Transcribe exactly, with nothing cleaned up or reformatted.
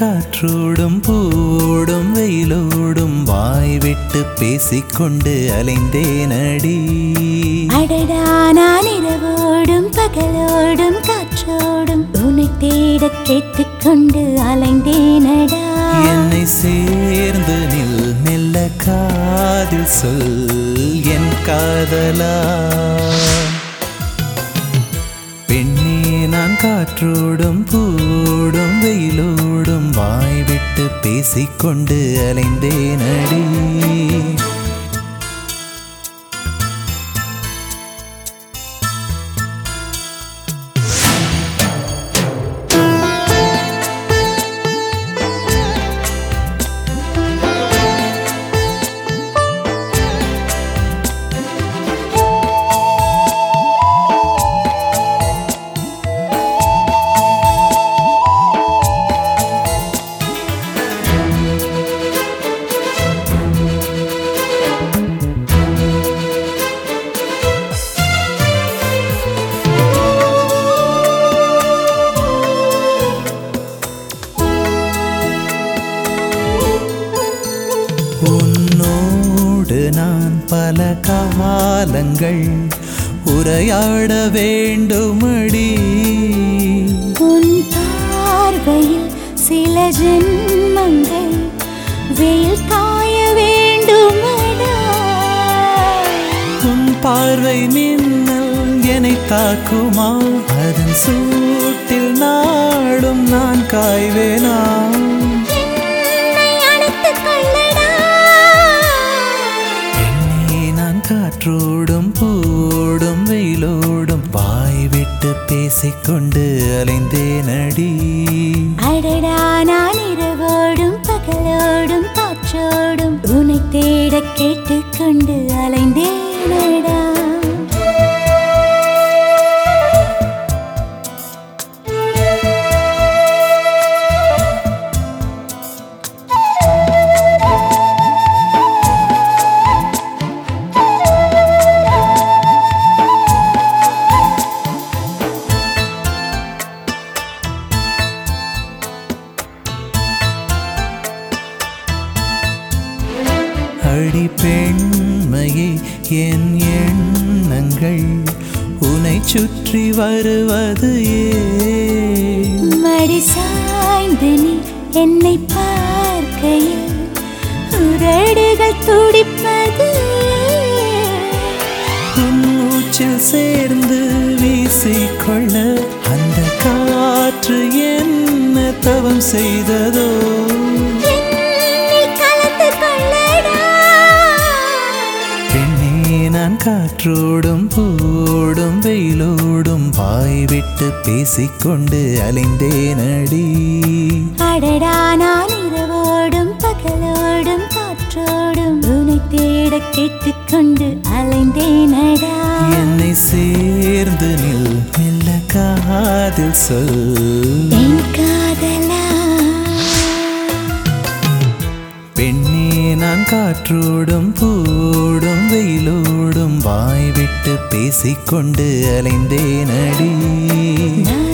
காற்றோடும் பூவோடும் வெயிலோடும் வாய் விட்டு பேசிக்கொண்டு அலைந்தேனடி. அடடா நான் இரவோடும் பகலோடும் காற்றோடும் உன்னை தேட கேட்டுக்கொண்டு அலைந்தேனடா. என்னை சேர்ந்து நில் மெல்ல காதில் சொல் என் காதலா. பெண்ணே நான் காற்றோடும் பூவோடும் வெயிலோடும் வாய் விட்டு பேசிக்கொண்டு அலைந்தேனடி. உன்னோடு நான் பல காலங்கள் உரையாட வேண்டுமடி. உன் பார்வையில் சில ஜென்மங்கள் வெயில் காய வேண்டுமடா. உன் பார்வை மின்னல் என்னை தாக்குமா, அதன் சூட்டில் நாடும் நான் காய்வேனா. காற்றோடும் பூவோடும் வெயிலோடும் வாய் விட்டு பேசிக்கொண்டு அலைந்தேனடி. அடடா நான் இரவோடும் பகலோடும் காற்றோடும் உன்னை தேட கேட்டுக்கொண்டு அலைந்தேனடா. அடி பெண்மையே என் எண்ணங்கள் உன்னை சுற்றி வருவது ஏன்? மடி சாய்ந்து நீ என்னை பார்க்கையில் உதடுகள் துடிப்பது. உன் மூச்சில் சேர்ந்து வீசிக்கொள்ள அந்த காற்று என்ன தவம் செய்ததோ. நான் காற்றோடும் பூவோடும் வெயிலோடும் வாய் விட்டு பேசிக்கொண்டு அலைந்தேனடி. அடடா நான் இரவோடும் பகலோடும் காற்றோடும் உன்னை தேட கேட்டுக்கொண்டு அலைந்தேனடா. என்னை சேர்ந்து நில் மெல்ல காதில் சொல் என் காதலா. பெண்ணே நான் காற்றோடும் பூவோடும் வெயிலோடும் வாய் விட்டு பேசிக்கொண்டு அலைந்தேனடி.